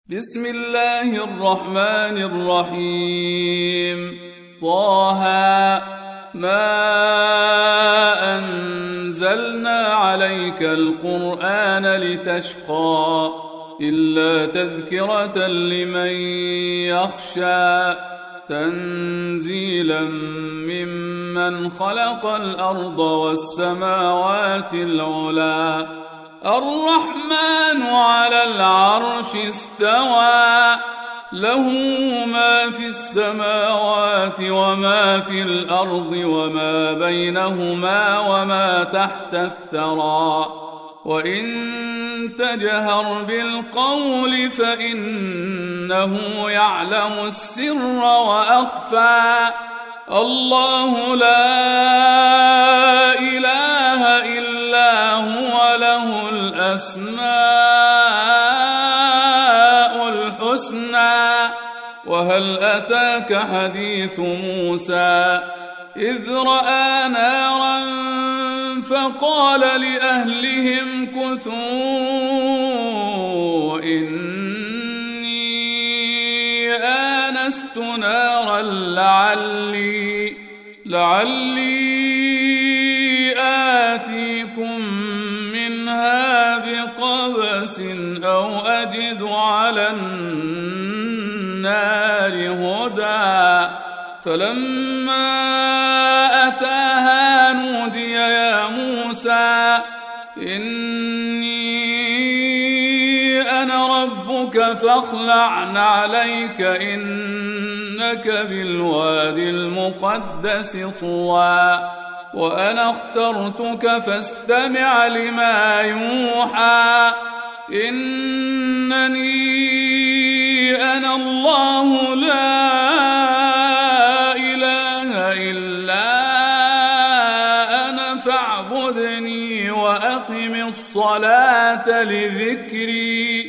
بسم الله الرحمن الرحيم. طه ما أنزلنا عليك القرآن لتشقى إلا تذكرة لمن يخشى تنزيلا ممن خلق الأرض والسماوات العلى الرحمن على العرش استوى له ما في السماوات وما في الأرض وما بينهما وما تحت الثرى وإن تجهر بالقول فإنه يعلم السر وأخفى الله لا إله إلا هو له الأسماء الحسنى. وهل أتاك حديث موسى إذ رأى نارا فقال لأهلهم كثوا إني آنست نارا لعلي آتيكم منها بقبس أو أجد على النار هدى. فلما أتاها نودي يا موسى إني أنا ربك فاخلع نعليك إنك بالوادي المقدس طوى وأنا اخترتك فاستمع لما يوحى إنني أنا الله لا إله إلا أنا فاعبدني وأقم الصلاة لذكري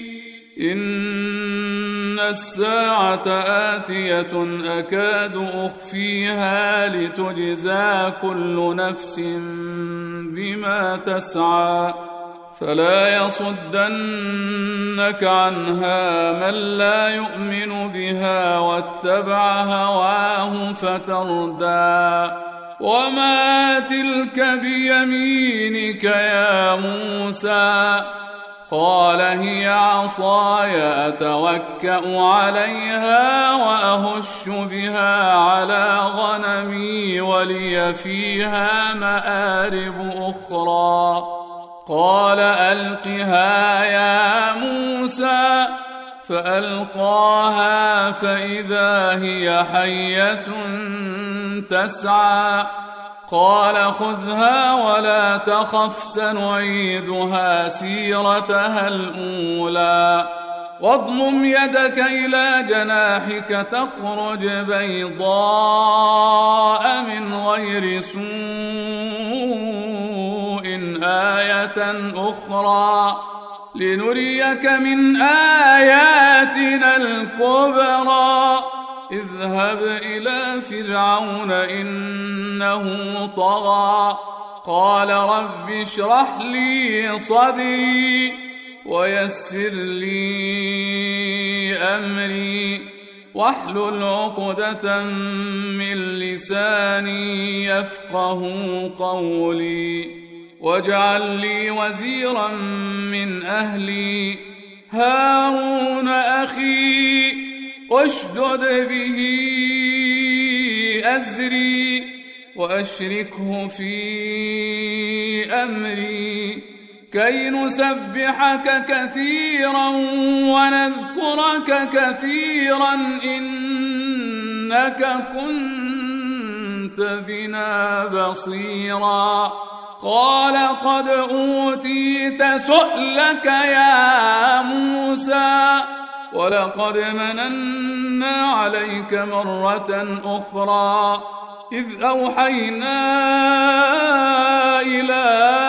إن الساعة آتية أكاد أخفيها لتجزى كل نفس بما تسعى فلا يصدنك عنها من لا يؤمن بها واتبع هواه فتردى. وما تلك بيمينك يا موسى قال هي عصاي أتوكأ عليها وأهش بها على غنمي ولي فيها مآرب أخرى قال ألقها يا موسى فألقاها فإذا هي حية تسعى قال خذها ولا تخف سنعيدها سيرتها الأولى واضمم يدك إلى جناحك تخرج بيضاء من غير سوء آية أخرى لنريك من آياتنا الكبرى اذهب إلى فرعون إنه طغى قال رب اشرح لي صدري ويسر لي أمري واحلل عقدة من لساني يفقه قولي واجعل لي وزيرا من أهلي هارون أخي واشدد به أزري وأشركه في أمري كي نسبحك كثيرا ونذكرك كثيرا إنك كنت بنا بصيرا قال قد أوتيت سؤلك يا موسى ولقد مننا عليك مرة أخرى إذ أوحينا إلى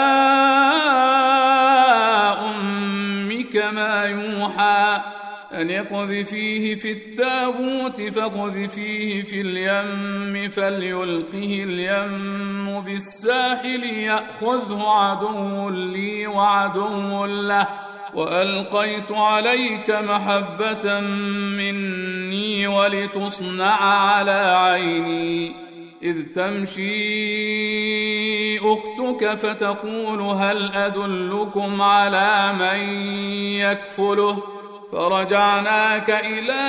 أمك ما يوحى أن اقذفيه في التابوت فاقذفيه في اليم فليلقه اليم بالساحل يأخذه عدو لي وعدو له وألقيت عليك محبة مني ولتصنع على عيني إذ تمشي أختك فتقول هل أدلكم على من يكفله فرجعناك إلى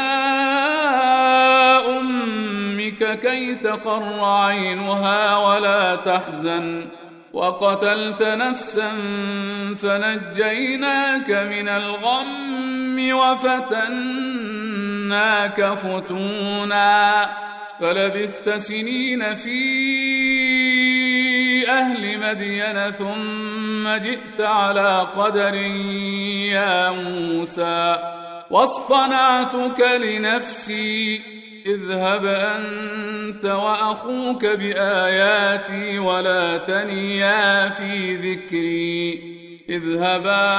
أمك كي تقر عينها ولا تحزن وقتلت نفسا فنجيناك من الغم وفتناك فتونا فلبثت سنين في أهل مدين ثم جئت على قدر يا موسى واصطنعتك لنفسي اذهب أنت وأخوك بآياتي ولا تنيا في ذكري اذهبا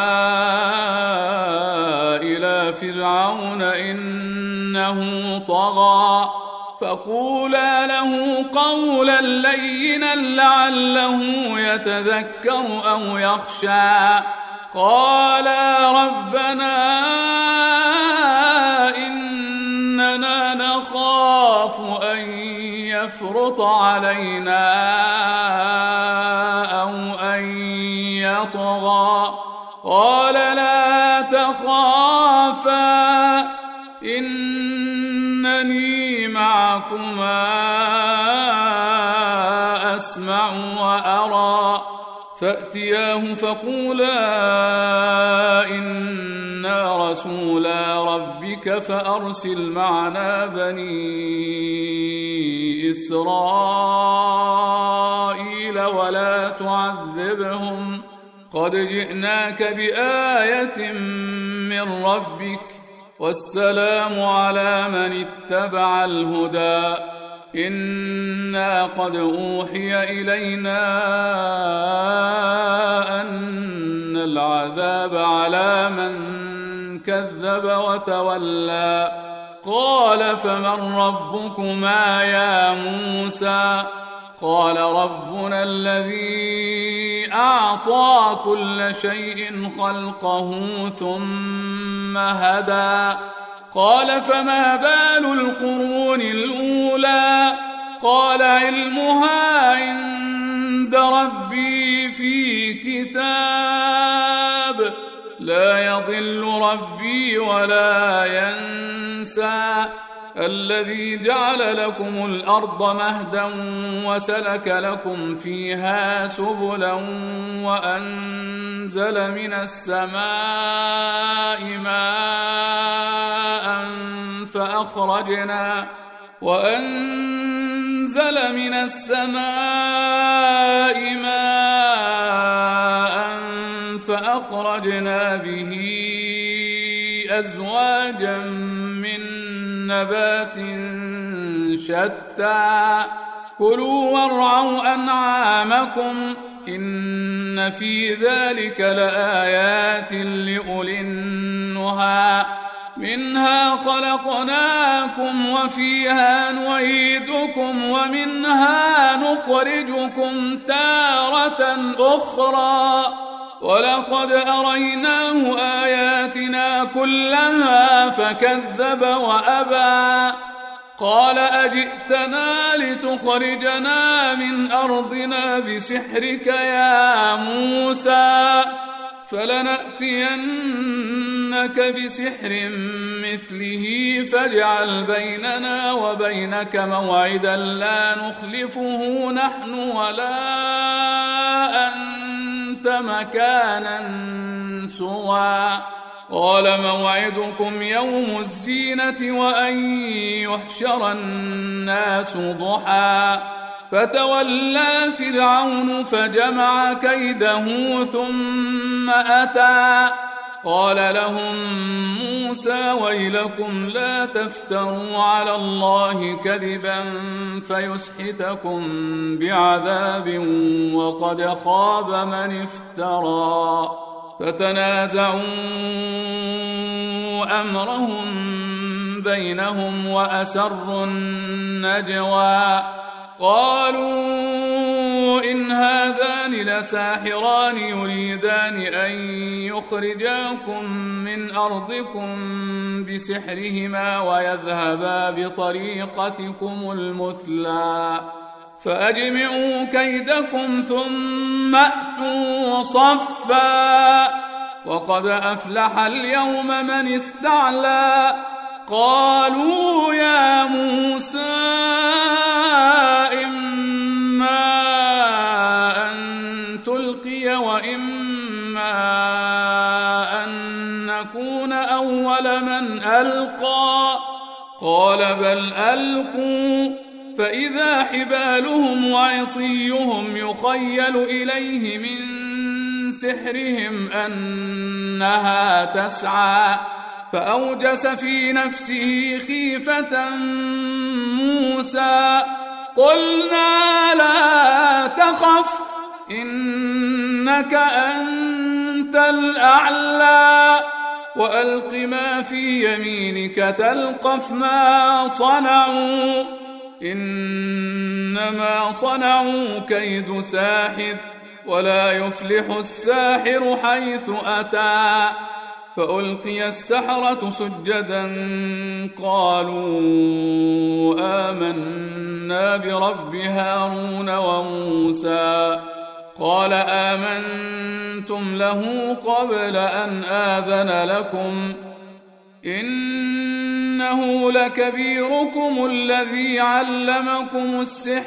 إلى فرعون إنه طغى فقولا له قولا لينا لعله يتذكر أو يخشى قالا ربنا إننا نخاف أن يفرط علينا أو أن يطغى قال لا تخافا إنني معكما أسمع وأرى فأتياه فقولا إنا رسولا ربك فأرسل معنا بني إسرائيل ولا تعذبهم قد جئناك بآية من ربك والسلام على من اتبع الهدى إنا قد أوحي إلينا أن العذاب على من كذب وتولى قال فمن ربكما يا موسى قال ربنا الذي أعطى كل شيء خلقه ثم هدى قال فما بال القرون الأولى قال علمها عند ربي في كتاب لا يضل ربي ولا ينسى الذي جعل لكم الأرض مهدا وسلك لكم فيها سبلا وأنزل من السماء ماء فأخرجنا به أزواجا من نبات شتى كلوا وارعوا أنعامكم إن في ذلك لآيات لأولي النهى منها خلقناكم وفيها نعيدكم ومنها نخرجكم تارة أخرى ولقد أريناه آياتنا كلها فكذب وأبى قال أجئتنا لتخرجنا من أرضنا بسحرك يا موسى فلنأتينك بسحر مثله فاجعل بيننا وبينك موعدا لا نخلفه نحن ولا أنت مكانا سوى قال موعدكم يوم الزينة وأن يحشر الناس ضحى فتولى فرعون فجمع كيده ثم أتى قال لهم موسى ويلكم لا تفتروا على الله كذبا فيسحتكم بعذاب وقد خاب من افترى فتنازعوا أمرهم بينهم وأسروا النجوى قالوا إن هذان لساحران يريدان أن يخرجاكم من أرضكم بسحرهما ويذهبا بطريقتكم المثلى فأجمعوا كيدكم ثم أتوا صفا وقد أفلح اليوم من استعلى قالوا يا موسى إما أن تلقي وإما أن نكون أول من ألقى قال بل ألقوا فإذا حبالهم وعصيهم يخيل إليه من سحرهم أنها تسعى فأوجس في نفسه خيفة موسى قلنا لا تخف إنك أنت الأعلى وألق ما في يمينك تلقف ما صنعوا إنما صنعوا كيد ساحر ولا يفلح الساحر حيث أتى فألقي السحرة سجدا قالوا آمنا برب هارون وموسى قال آمنتم له قبل أن آذن لكم إنه لكبيركم الذي علمكم السحر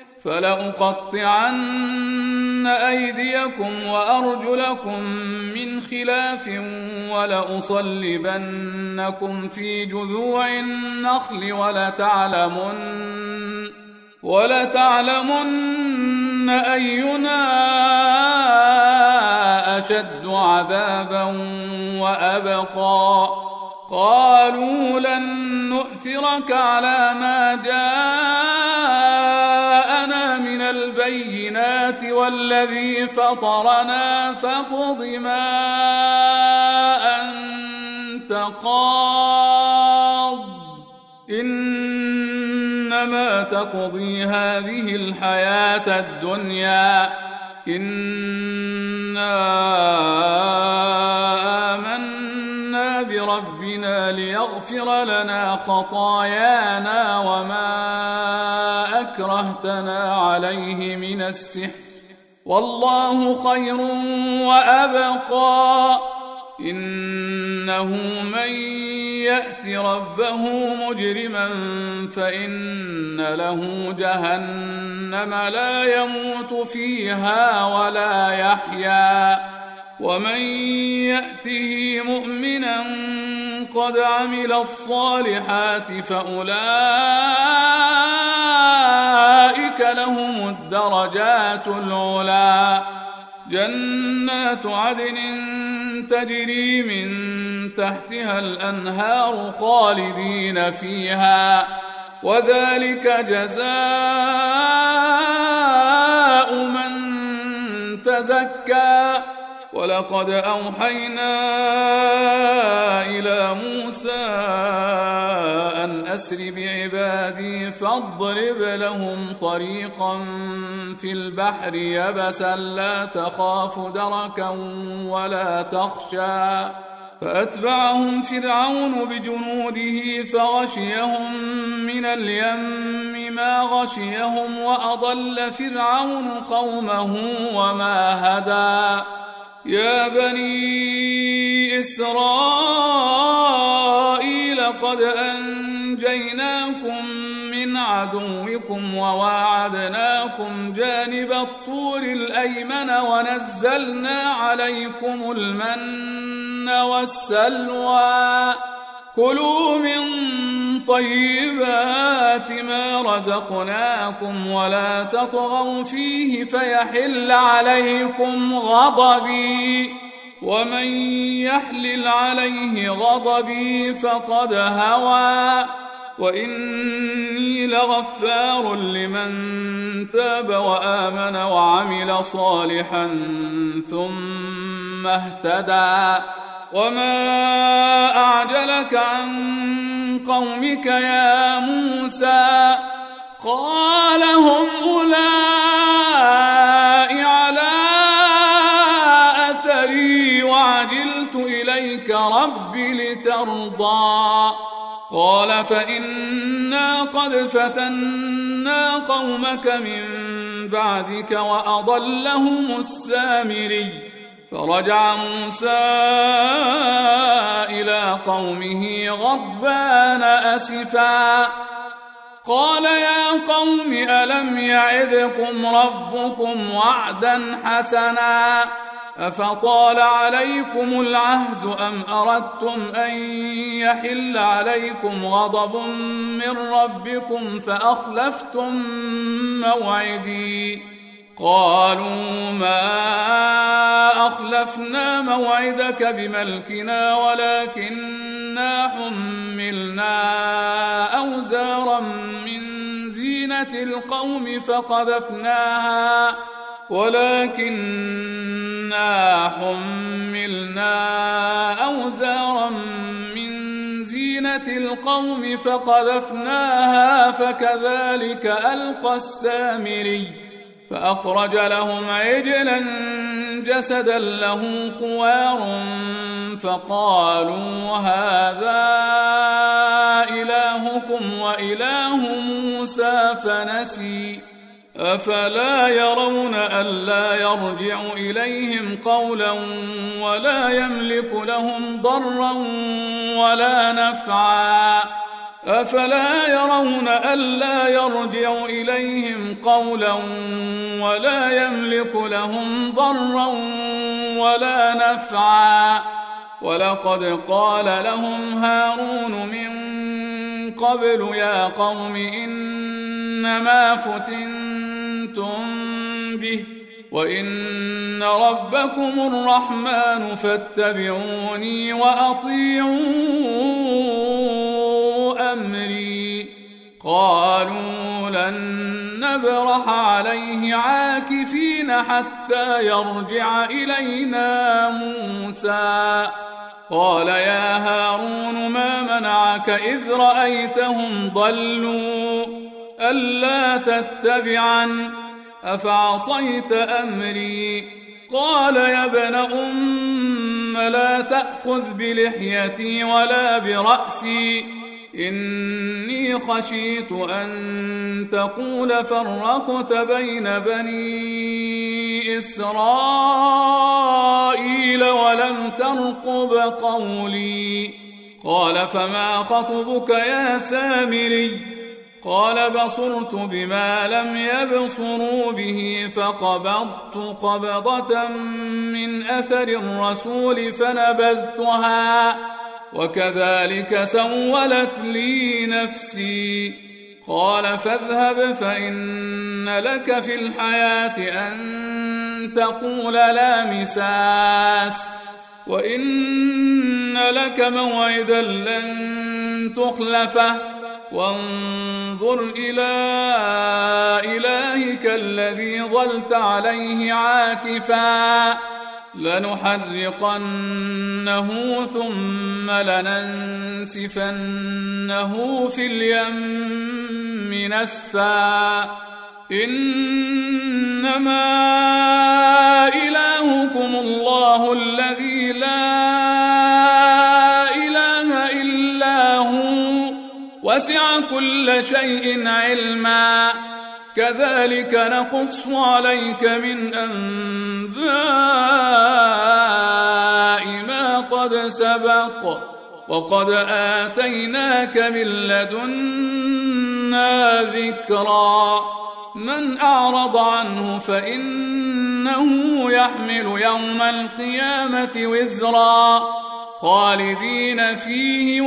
فلأقطعن أيديكم وأرجلكم من خلاف ولأصلبنكم في جذوع النخل ولتعلمن أينا أشد عذابا وأبقى قالوا لن نؤثرك على ما جاءنا من البينات والذي فطرنا فاقض ما أنت قاض إنما تقضي هذه الحياة الدنيا إنا آمنا بربنا ليغفر لنا خطايانا وما أكرهتنا عليه من السحر والله خير وأبقى إنه من يأت ربه مجرما فإن له جهنم لا يموت فيها ولا يحيا ومن يأته مؤمنا قد عمل الصالحات فأولئك لهم الدرجات العلى جنات عدن تجري من تحتها الأنهار خالدين فيها وذلك جزاء من تزكى ولقد أوحينا إلى موسى أن أسر بعبادي فاضرب لهم طريقا في البحر يبسا لا تخاف دركا ولا تخشى فأتبعهم فرعون بجنوده فغشيهم من اليم ما غشيهم وأضل فرعون قومه وما هدى يا بني إسرائيل قد أنجيناكم من عدوكم وواعدناكم جانب الطور الأيمن ونزلنا عليكم المن والسلوى كلوا من طيبات ما رزقناكم ولا تطغوا فيه فيحل عليكم غضبي ومن يحلل عليه غضبي فقد هوى وإني لغفار لمن تاب وآمن وعمل صالحا ثم اهتدى وما أعجلك عن قومك يا موسى قال هم أولئك لترضى قال فإنا قد فتنا قومك من بعدك وأضلهم السامري فرجع موسى إلى قومه غضبان أسفا قال يا قوم ألم يعدكم ربكم وعدا حسنا أفطال عليكم العهد أم أردتم أن يحل عليكم غضب من ربكم فأخلفتم موعدي قالوا ما أخلفنا موعدك بملكنا ولكننا حملنا أوزارا من زينة القوم فقذفناها فكذلك ألقى السامري فأخرج لهم عجلا جسدا له خوار فقالوا هذا إلهكم وإله موسى فنسي أفلا يرون ألا يرجع إليهم قولا ولا يملك لهم ضرا ولا نفعا أفلا يرون ألا يرجع إليهم قولا ولا يملك لهم ضرا ولا نفعا ولقد قال لهم هارون من قبل يا قوم إنما فتنتم به وإن ربكم الرحمن فاتبعوني وأطيعوا أمري قالوا لن نبرح عليه عاكفين حتى يرجع إلينا موسى قال يا هارون ما منعك إذ رأيتهم ضلوا ألا تتبعن أفعصيت أمري قال يا ابن أم لا تأخذ بلحيتي ولا برأسي إني خشيت أن تقول فرقت بين بني إسرائيل ولم ترقب قولي قال فما خطبك يا سامري قال بصرت بما لم يبصروا به فقبضت قبضة من أثر الرسول فنبذتها وكذلك سولت لي نفسي قال فاذهب فإن لك في الحياة أن تقول لا مساس وإن لك موعدا لن تخلفه وانظر إلى إلهك الذي ظلت عليه عاكفا لنحرقنه ثم لننسفنه في اليم نسفا إنما إلهكم الله الذي لا إله إلا هو وسع كل شيء علما كذلك نقص عليك من أنباء ما قد سبق وقد آتيناك من لدنا ذكرا من أعرض عنه فإنه يحمل يوم القيامة وزرا خالدين فيه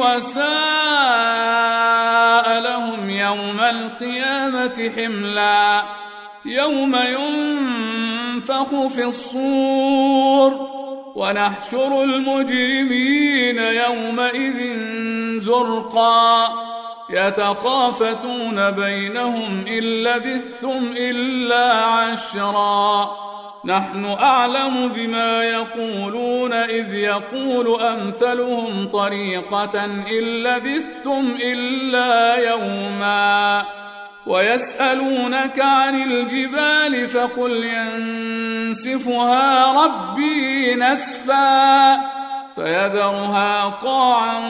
وساء لهم يوم القيامة حملا يوم ينفخ في الصور ونحشر المجرمين يومئذ زرقا يتخافتون بينهم إن لبثتم إلا عشرا نحن أعلم بما يقولون إذ يقول أمثلهم طريقة إن لبثتم إلا يوما ويسألونك عن الجبال فقل ينسفها ربي نسفا فيذرها قاعا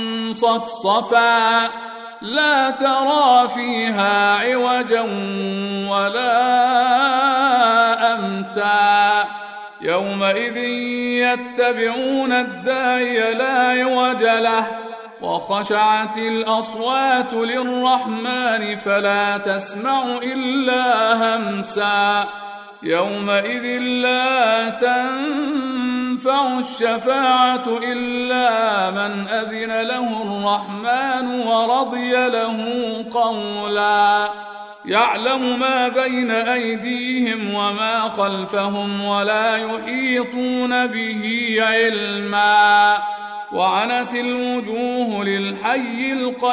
صفصفا لا ترى فيها عوجا ولا أمتا يومئذ يتبعون الداعي لا عوج له وخشعت الأصوات للرحمن فلا تسمع إلا همسا يومئذ لا تنفع الشفاعة إلا من أذن له الرحمن ورضي له قولا يعلم ما بين أيديهم وما خلفهم ولا يحيطون به علما وعنت الوجوه للحي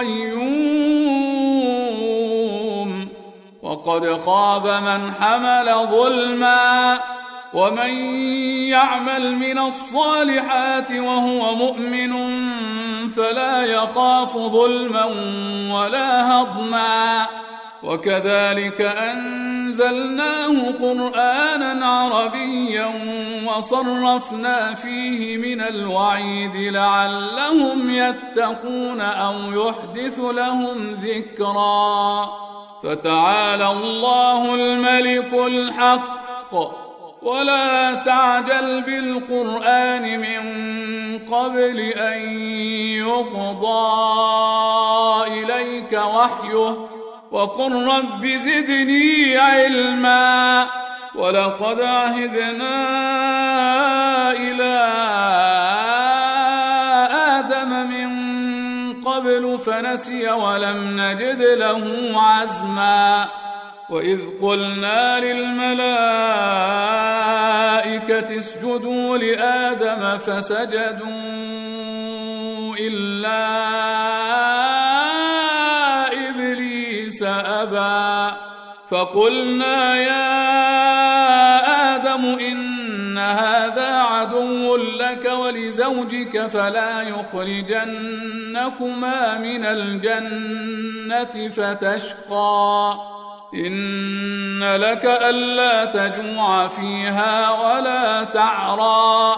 القيوم وقد خاب من حمل ظلما ومن يعمل من الصالحات وهو مؤمن فلا يخاف ظلما ولا هضما وكذلك أنزلناه قرآنا عربيا وصرفنا فيه من الوعيد لعلهم يتقون أو يحدث لهم ذكرا فتعالى الله الملك الحق ولا تعجل بالقرآن من قبل أن يقضى إليك وحيه وقل رب زدني علما ولقد عهدنا إلى آدم من قبل فنسي ولم نجد له عزما وإذ قلنا للملائكة اسجدوا لآدم فسجدوا إلا إبليس أبى فقلنا يا آدم إن هذا عدو لك ولزوجك فلا يخرجنكما من الجنة فتشقى إن لك ألا تجوع فيها ولا تعرى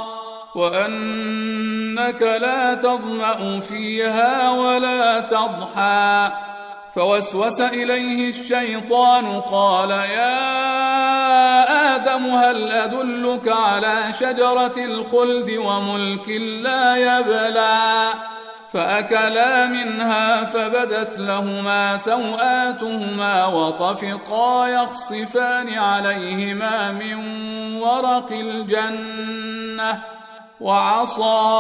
وأنك لا تظمأ فيها ولا تضحى فوسوس إليه الشيطان قال يا آدم هل أدلك على شجرة الخلد وملك لا يبلى فأكلا منها فبدت لهما سوآتهما وطفقا يخصفان عليهما من ورق الجنة وعصى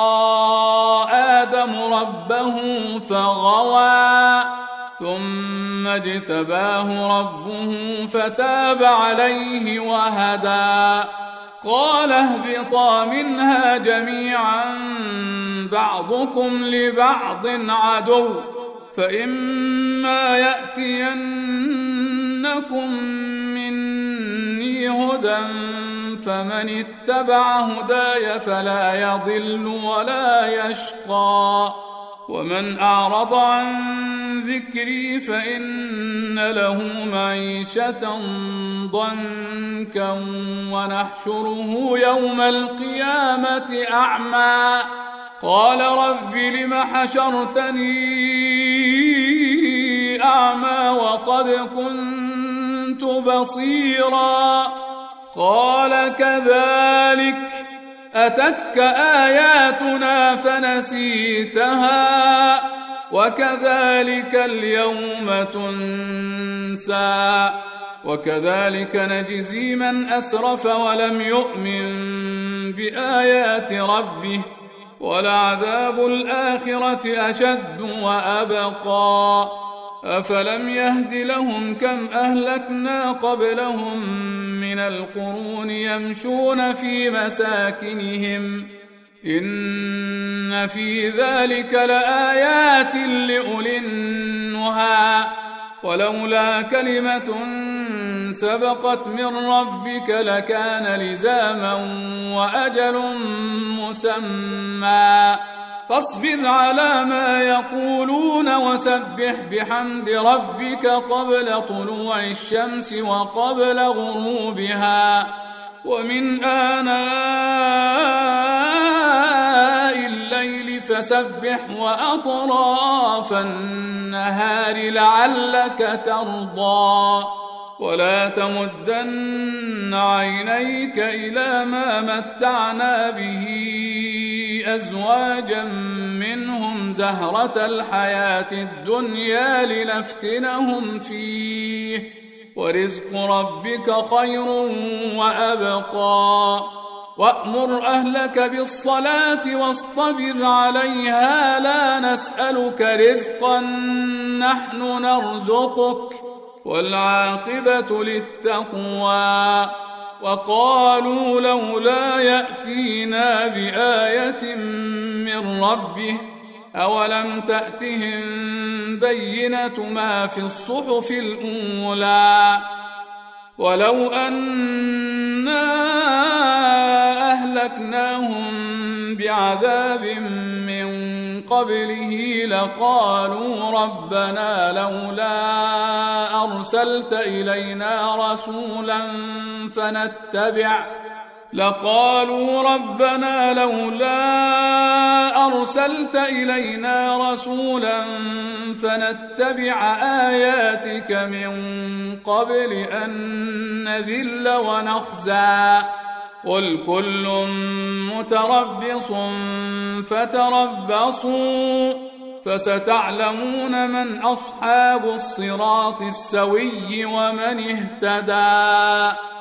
آدم ربه فغوى ثم اجتباه ربه فتاب عليه وهدى قال اهبطا منها جميعا بعضكم لبعض عدو فإما يأتينكم مني هدى فمن اتبع هداي فلا يضل ولا يشقى ومن أعرض عن ذكري فإن له معيشة ضنكا ونحشره يوم القيامة أعمى قال رب لم حشرتني أعمى وقد كنت بصيرا قال كذلك أتتك آياتنا فنسيتها وكذلك اليوم تنسى وكذلك نجزي من أسرف ولم يؤمن بآيات ربه ولعذاب الآخرة أشد وأبقى أفلم يهد لهم كم أهلكنا قبلهم من القرون يمشون في مساكنهم إن في ذلك لآيات لأولي النهى ولولا كلمة سبقت من ربك لكان لزاما وأجل مسمى فاصبر على ما يقولون وسبح بحمد ربك قبل طلوع الشمس وقبل غروبها ومن آناء فسبح وأطراف النهار لعلك ترضى ولا تمدن عينيك إلى ما متعنا به أزواجا منهم زهرة الحياة الدنيا لنفتنهم فيه ورزق ربك خير وأبقى وأمر أهلك بالصلاة واصطبر عليها لا نسألك رزقا نحن نرزقك والعاقبة للتقوى وقالوا لولا يأتينا بآية من ربه أولم تأتهم بينة ما في الصحف الأولى ولو أنا أهلكناهم بعذاب من قبله لقالوا ربنا لولا أرسلت إلينا رسولا فنتبع آياتك من قبل أن نذل ونخزى قل كل متربص فتربصوا فستعلمون من أصحاب الصراط السوي ومن اهتدى